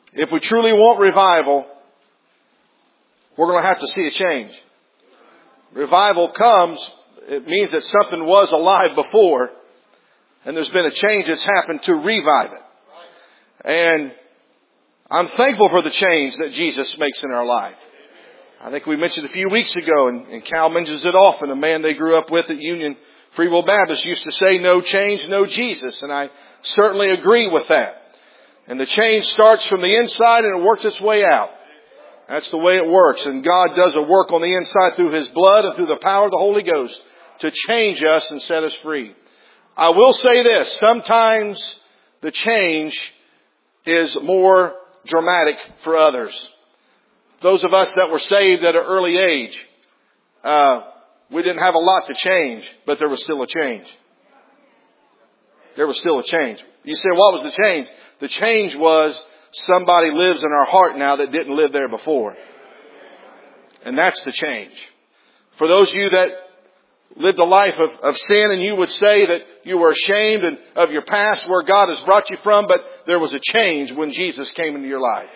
If we truly want revival, we're going to have to see a change. Revival comes, it means that something was alive before, and there's been a change that's happened to revive it. And I'm thankful for the change that Jesus makes in our life. I think we mentioned a few weeks ago, and Cal mentions it often, a man they grew up with at Union Free Will Baptist used to say, no change, no Jesus. And I certainly agree with that. And the change starts from the inside and it works its way out. That's the way it works. And God does a work on the inside through His blood and through the power of the Holy Ghost to change us and set us free. I will say this, sometimes the change is more dramatic for others. Those of us that were saved at an early age, we didn't have a lot to change, but there was still a change. There was still a change. You say, what was the change? The change was somebody lives in our heart now that didn't live there before. And that's the change. For those of you that lived a life of sin and you would say that you were ashamed of your past where God has brought you from, but there was a change when Jesus came into your life.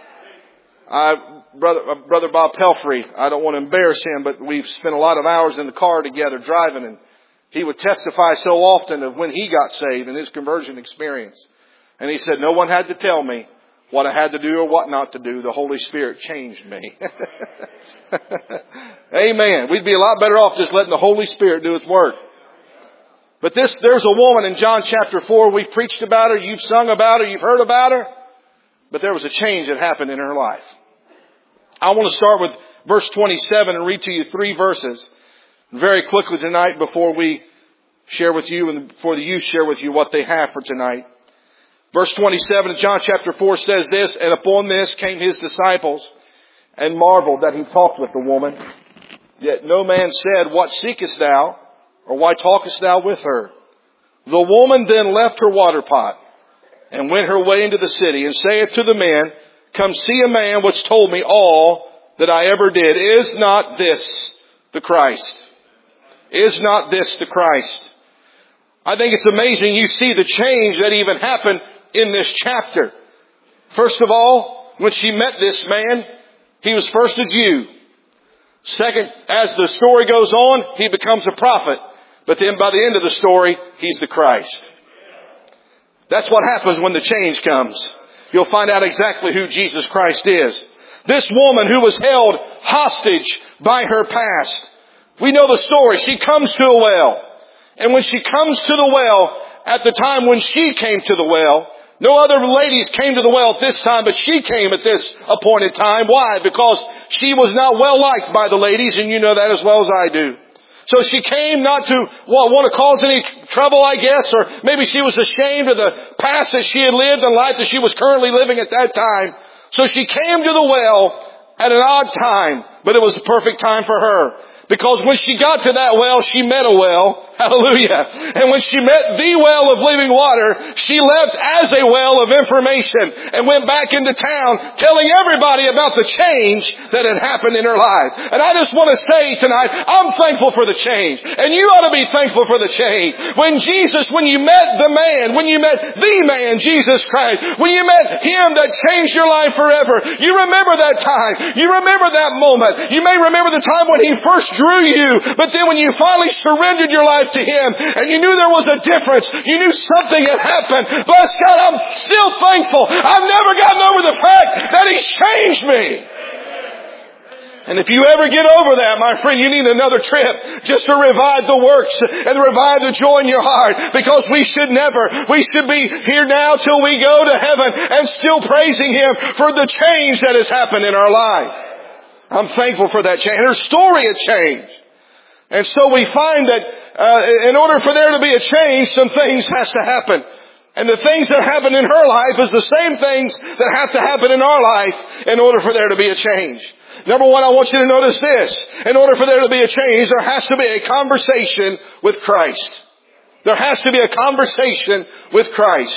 Brother Bob Pelfrey, I don't want to embarrass him, but we've spent a lot of hours in the car together driving, and he would testify so often of when he got saved and his conversion experience. And he said, no one had to tell me what I had to do or what not to do. The Holy Spirit changed me. Amen. We'd be a lot better off just letting the Holy Spirit do its work. But there's a woman in John chapter 4. We've preached about her. You've sung about her. You've heard about her. But there was a change that happened in her life. I want to start with verse 27 and read to you 3 verses very quickly tonight before we share with you and before the youth share with you what they have for tonight. Verse 27 of John chapter 4 says this, and upon this came His disciples and marveled that He talked with the woman. Yet no man said, what seekest thou? Or why talkest thou with her? The woman then left her water pot and went her way into the city and saith to the men, come see a man which told me all that I ever did. Is not this the Christ? Is not this the Christ? I think it's amazing you see the change that even happened in this chapter. First of all, when she met this man, he was first a Jew. Second, as the story goes on, he becomes a prophet. But then by the end of the story, he's the Christ. That's what happens when the change comes. You'll find out exactly who Jesus Christ is. This woman who was held hostage by her past. We know the story. She comes to a well. And when she comes to the well, at the time when she came to the well, no other ladies came to the well at this time, but she came at this appointed time. Why? Because she was not well liked by the ladies, and you know that as well as I do. So she came not to want to cause any trouble, I guess, or maybe she was ashamed of the past that she had lived and life that she was currently living at that time. So she came to the well at an odd time, but it was the perfect time for her. Because when she got to that well, she met a well. Hallelujah. And when she met the well of living water, she left as a well of information and went back into town telling everybody about the change that had happened in her life. And I just want to say tonight, I'm thankful for the change. And you ought to be thankful for the change. When you met the man, Jesus Christ, when you met Him that changed your life forever, you remember that time. You remember that moment. You may remember the time when He first drew you, but then when you finally surrendered your life to Him and you knew there was a difference, you knew something had happened. Bless God, I'm still thankful. I've never gotten over the fact that He's changed me. And if you ever get over that, my friend, you need another trip just to revive the works and revive the joy in your heart, because we should be here now till we go to heaven and still praising Him for the change that has happened in our life. I'm thankful for that change. Her story had changed. And so we find that in order for there to be a change, some things has to happen. And the things that happen in her life is the same things that have to happen in our life in order for there to be a change. Number one, I want you to notice this. In order for there to be a change, there has to be a conversation with Christ. There has to be a conversation with Christ.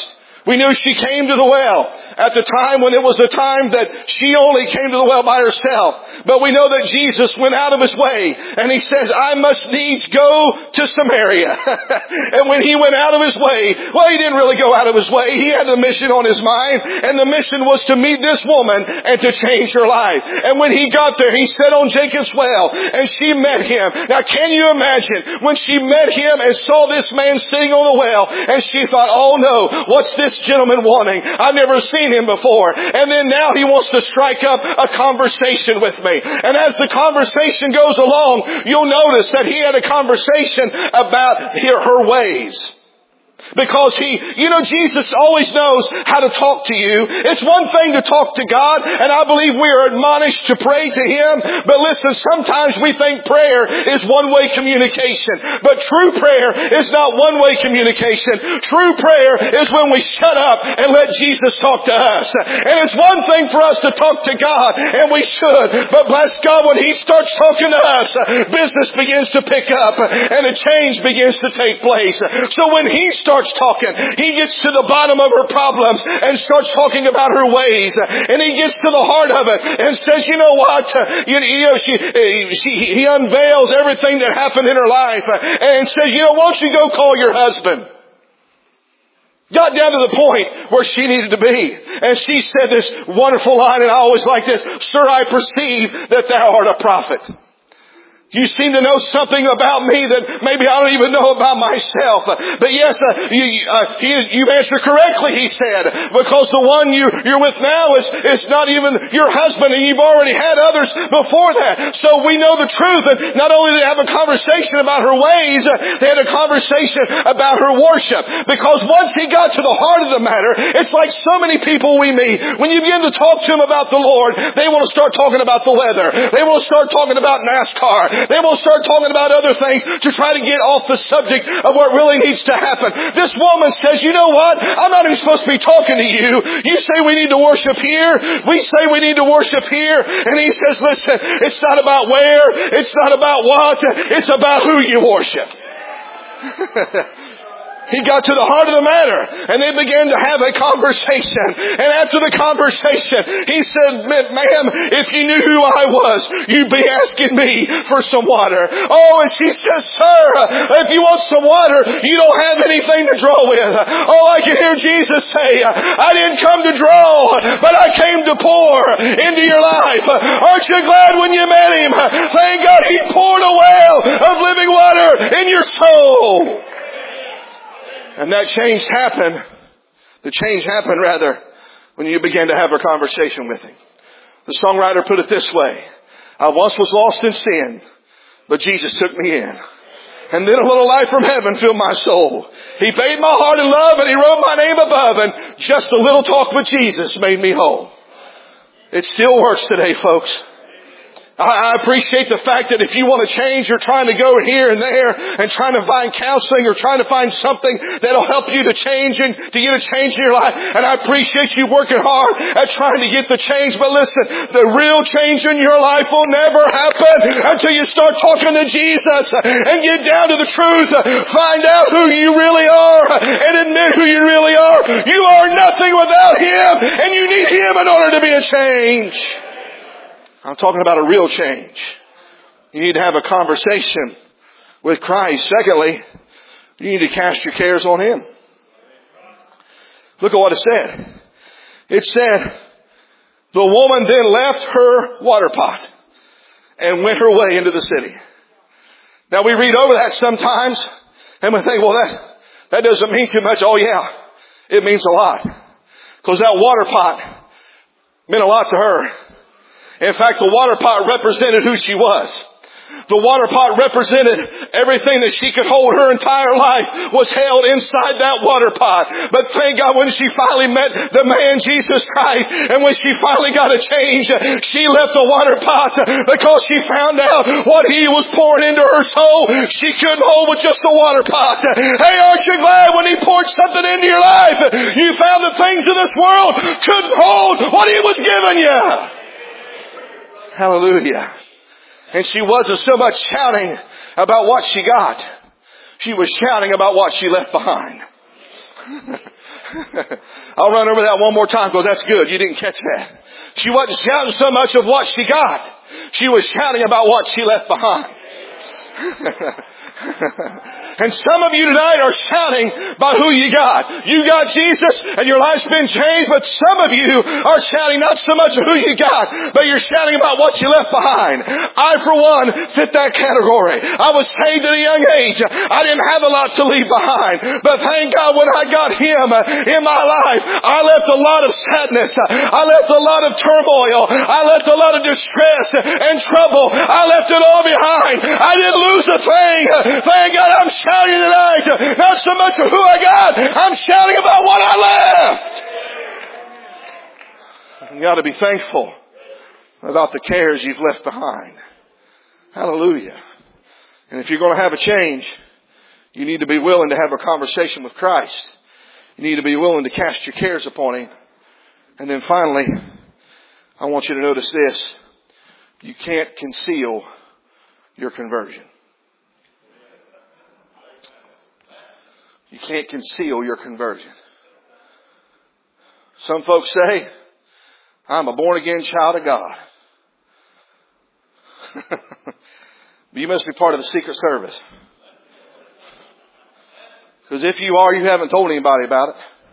We knew she came to the well at the time when it was a time that she only came to the well by herself. But we know that Jesus went out of His way and He says, I must needs go to Samaria. And when He went out of His way, well, He didn't really go out of His way. He had a mission on His mind, and the mission was to meet this woman and to change her life. And when He got there, He sat on Jacob's well and she met Him. Now can you imagine when she met Him and saw this man sitting on the well, and she thought, oh no, what's this gentleman wanting? I've never seen him before. And then now he wants to strike up a conversation with me. And as the conversation goes along, you'll notice that he had a conversation about her ways. Because Jesus always knows how to talk to you. It's one thing to talk to God, and I believe we are admonished to pray to Him. But listen, sometimes we think prayer is one-way communication. But true prayer is not one-way communication. True prayer is when we shut up and let Jesus talk to us. And it's one thing for us to talk to God, and we should. But bless God, when He starts talking to us, business begins to pick up, and a change begins to take place. So when He starts talking, He gets to the bottom of her problems and starts talking about her ways, and He gets to the heart of it and says, you know what, He unveils everything that happened in her life and says, won't you go call your husband? Got down to the point where she needed to be. And she said this wonderful line, and I always like this, Sir, I perceive that thou art a prophet. You seem to know something about me that maybe I don't even know about myself. But yes, you've answered correctly, he said, because the one you're with now is not even your husband, and you've already had others before that. So we know the truth. And not only did they have a conversation about her ways, they had a conversation about her worship. Because once he got to the heart of the matter, it's like so many people we meet. When you begin to talk to them about the Lord, they want to start talking about the weather. They want to start talking about NASCAR. They will start talking about other things to try to get off the subject of what really needs to happen. This woman says, you know what? I'm not even supposed to be talking to you. You say we need to worship here. We say we need to worship here. And he says, listen, it's not about where. It's not about what. It's about who you worship. He got to the heart of the matter, and they began to have a conversation. And after the conversation, he said, ma'am, if you knew who I was, you'd be asking me for some water. Oh, and she says, sir, if you want some water, you don't have anything to draw with. Oh, I can hear Jesus say, I didn't come to draw, but I came to pour into your life. Aren't you glad when you met Him? Thank God He poured a well of living water in your soul. And that change happened. The change happened, rather, when you began to have a conversation with Him. The songwriter put it this way. I once was lost in sin, but Jesus took me in. And then a little light from heaven filled my soul. He bathed my heart in love, and He wrote my name above, and just a little talk with Jesus made me whole. It still works today, folks. I appreciate the fact that if you want to change, you're trying to go here and there and trying to find counseling or trying to find something that'll help you to change and to get a change in your life. And I appreciate you working hard at trying to get the change. But listen, the real change in your life will never happen until you start talking to Jesus and get down to the truth. Find out who you really are and admit who you really are. You are nothing without Him, and you need Him in order to be a change. I'm talking about a real change. You need to have a conversation with Christ. Secondly, you need to cast your cares on Him. Look at what it said. It said, the woman then left her water pot and went her way into the city. Now we read over that sometimes and we think, well, that doesn't mean too much. Oh yeah, it means a lot. Because that water pot meant a lot to her. In fact, the water pot represented who she was. The water pot represented everything that she could hold. Her entire life was held inside that water pot. But thank God when she finally met the man Jesus Christ, and when she finally got a change, she left the water pot because she found out what He was pouring into her soul. She couldn't hold with just a water pot. Hey, aren't you glad when He poured something into your life, you found the things of this world couldn't hold what He was giving you? Hallelujah. And she wasn't so much shouting about what she got. She was shouting about what she left behind. I'll run over that one more time because that's good. You didn't catch that. She wasn't shouting so much of what she got. She was shouting about what she left behind. And some of you tonight are shouting about who you got. You got Jesus and your life's been changed, but some of you are shouting not so much who you got, but you're shouting about what you left behind. I, for one, fit that category. I was saved at a young age. I didn't have a lot to leave behind, but thank God when I got Him in my life, I left a lot of sadness. I left a lot of turmoil. I left a lot of distress and trouble. I left it all behind. I didn't lose a thing. Thank God I'm shouting tonight. Not so much of who I got. I'm shouting about what I left. You got to be thankful about the cares you've left behind. Hallelujah. And if you're going to have a change, you need to be willing to have a conversation with Christ. You need to be willing to cast your cares upon Him. And then finally, I want you to notice this. You can't conceal your conversion. You can't conceal your conversion. Some folks say, I'm a born again child of God. You must be part of the Secret Service. Because if you are, you haven't told anybody about it.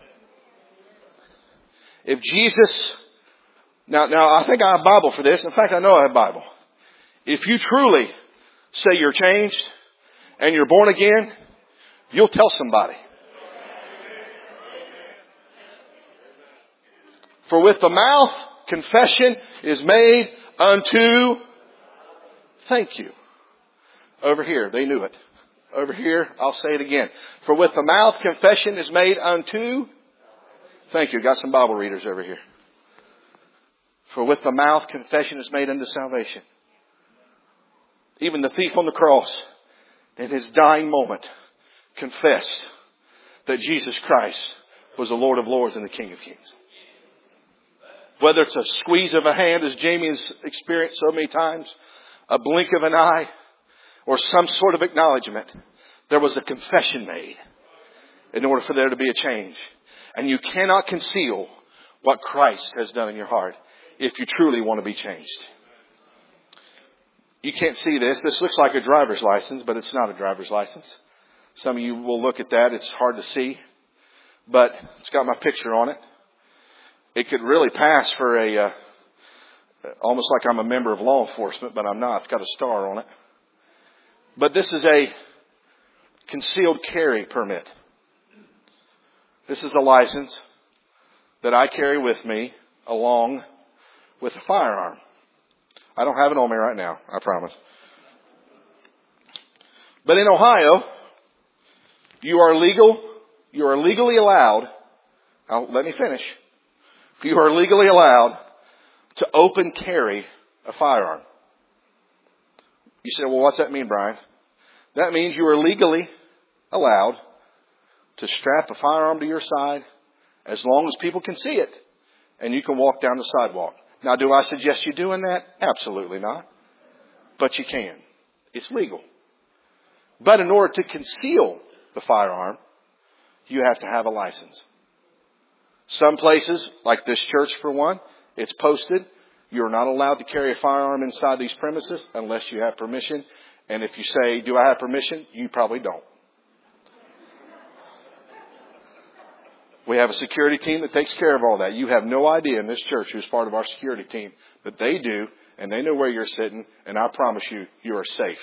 If Jesus, now I think I have a Bible for this. In fact, I know I have a Bible. If you truly say you're changed and you're born again, you'll tell somebody. For with the mouth, confession is made unto, thank you. Over here, they knew it. Over here, I'll say it again. For with the mouth, confession is made unto, thank you. Got some Bible readers over here. For with the mouth, confession is made unto salvation. Even the thief on the cross, in his dying moment, confessed that Jesus Christ was the Lord of Lords and the King of Kings. Whether it's a squeeze of a hand, as Jamie has experienced so many times, a blink of an eye, or some sort of acknowledgement, there was a confession made in order for there to be a change. And you cannot conceal what Christ has done in your heart if you truly want to be changed. You can't see this. This looks like a driver's license, but it's not a driver's license. Some of you will look at that. It's hard to see. But it's got my picture on it. It could really pass for almost like I'm a member of law enforcement, but I'm not. It's got a star on it. But this is a concealed carry permit. This is a license that I carry with me along with a firearm. I don't have it on me right now, I promise. But in Ohio, you are legally allowed, let me finish. You are legally allowed to open carry a firearm. You say, well, what's that mean, Brian? That means you are legally allowed to strap a firearm to your side as long as people can see it and you can walk down the sidewalk. Now, do I suggest you doing that? Absolutely not. But you can. It's legal. But in order to conceal the firearm, you have to have a license. Some places, like this church for one, it's posted. You're not allowed to carry a firearm inside these premises unless you have permission. And if you say, do I have permission? You probably don't. We have a security team that takes care of all that. You have no idea in this church who's part of our security team, but they do, and they know where you're sitting, and I promise you, you are safe.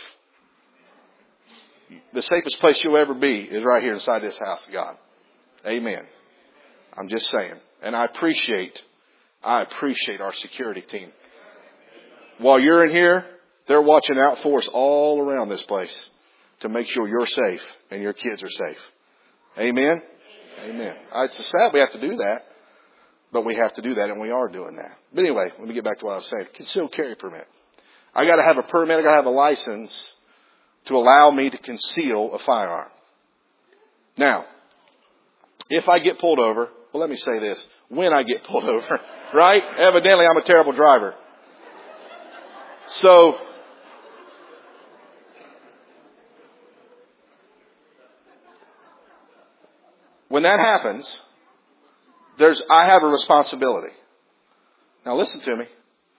The safest place you'll ever be is right here inside this house of God. Amen. I'm just saying. And I appreciate our security team. While you're in here, they're watching out for us all around this place to make sure you're safe and your kids are safe. Amen? Amen. It's sad we have to do that, but we have to do that, and we are doing that. But anyway, let me get back to what I was saying. Concealed carry permit. I got to have a permit. I got to have a license to allow me to conceal a firearm. Now, if I get pulled over, well, let me say this. When I get pulled over, right? Evidently, I'm a terrible driver. So, when that happens, I have a responsibility. Now listen to me.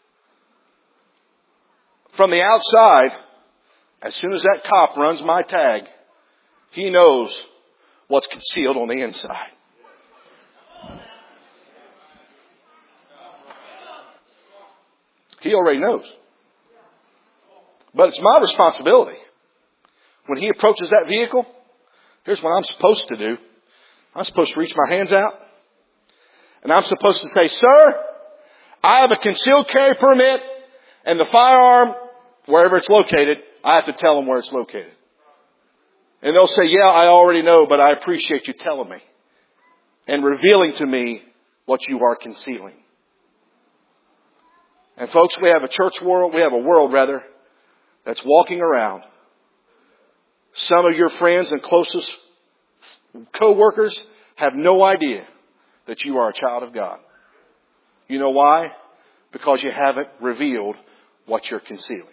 From the outside, as soon as that cop runs my tag, he knows what's concealed on the inside. He already knows. But it's my responsibility. When he approaches that vehicle, here's what I'm supposed to do. I'm supposed to reach my hands out. And I'm supposed to say, sir, I have a concealed carry permit, and the firearm, wherever it's located, I have to tell them where it's located. And they'll say, yeah, I already know, but I appreciate you telling me and revealing to me what you are concealing. And folks, we have a world that's walking around. Some of your friends and closest co-workers have no idea that you are a child of God. You know why? Because you haven't revealed what you're concealing.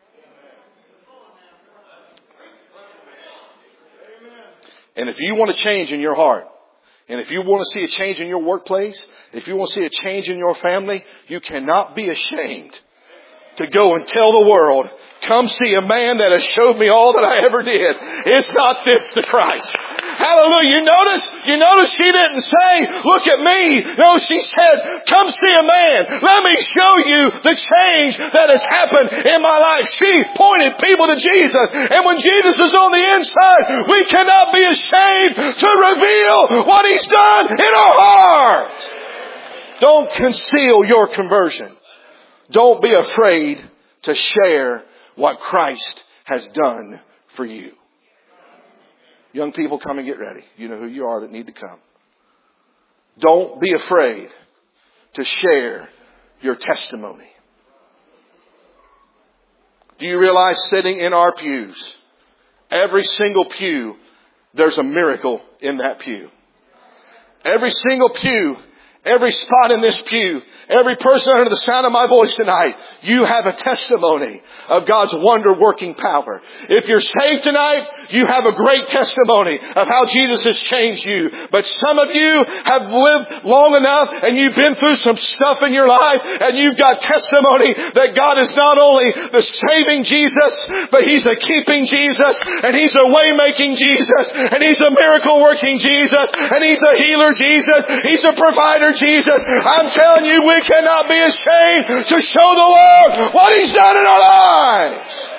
And if you want to change in your heart, and if you want to see a change in your workplace, if you want to see a change in your family, you cannot be ashamed to go and tell the world, come see a man that has showed me all that I ever did. Is not this the Christ? Hallelujah. You notice she didn't say, look at me. No, she said, come see a man. Let me show you the change that has happened in my life. She pointed people to Jesus. And when Jesus is on the inside, we cannot be ashamed to reveal what He's done in our heart. Don't conceal your conversion. Don't be afraid to share what Christ has done for you. Young people, come and get ready. You know who you are that need to come. Don't be afraid to share your testimony. Do you realize sitting in our pews, every single pew, there's a miracle in that pew. Every single pew, every spot in this pew, every person under the sound of my voice tonight, you have a testimony of God's wonder-working power. If you're saved tonight, you have a great testimony of how Jesus has changed you. But some of you have lived long enough and you've been through some stuff in your life and you've got testimony that God is not only the saving Jesus, but He's a keeping Jesus, and He's a way-making Jesus, and He's a miracle-working Jesus, and He's a healer Jesus, He's a provider Jesus. I'm telling you, we cannot be ashamed to show the world what He's done in our lives.